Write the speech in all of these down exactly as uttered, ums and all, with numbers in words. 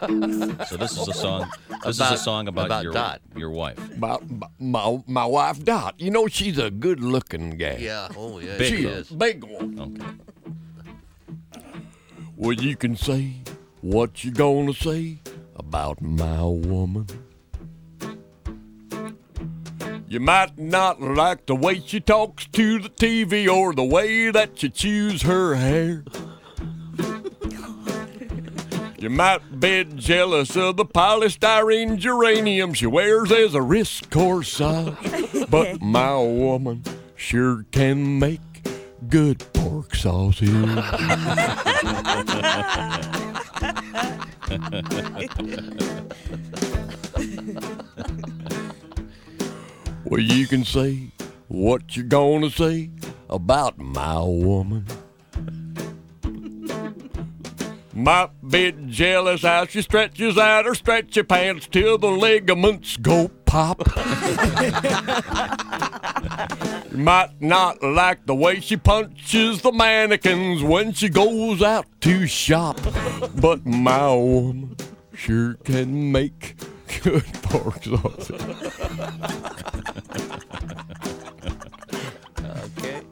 So this is a song. This About- is a song about, about your Dot. your wife. My, my my wife Dot. You know she's a good-looking gal. Yeah. Oh, yeah. Big she She's is. a big one. Okay. Well, you can say what you gonna say about my woman. You might not like the way she talks to the T V or the way that she chews her hair. You might be jealous of the polystyrene geranium she wears as a wrist corsage. But my woman sure can make good pork sausage. Well, you can say what you're gonna say about my woman. Might be jealous how she stretches out her stretchy pants till the ligaments go pop. You might not like the way she punches the mannequins when she goes out to shop. But my woman sure can make good pork sausage. Okay.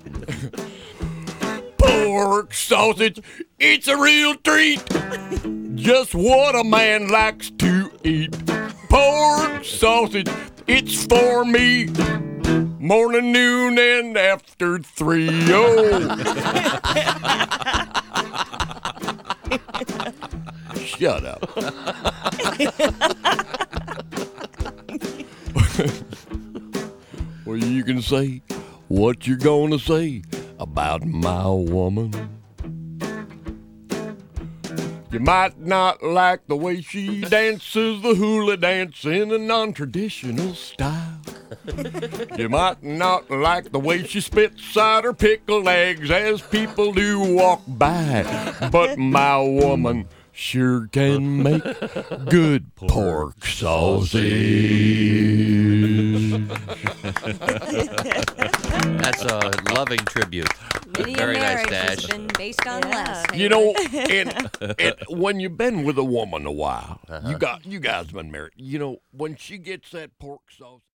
Pork sausage, it's a real treat. Just what a man likes to eat. Pork sausage, it's for me. Morning, noon, and after three. Oh. Shut up. Well, you can say what you're gonna say about my woman. You might not like the way she dances the hula dance in a non-traditional style. You might not like the way she spits out her pickled eggs as people do walk by. But my woman sure can make good pork sausage. That's a loving tribute. Many Very a nice, marriage Dash. has been based on Yeah. less. You know, and, and when you've been with a woman a while, you got you guys been married. You know, when she gets that pork sauce.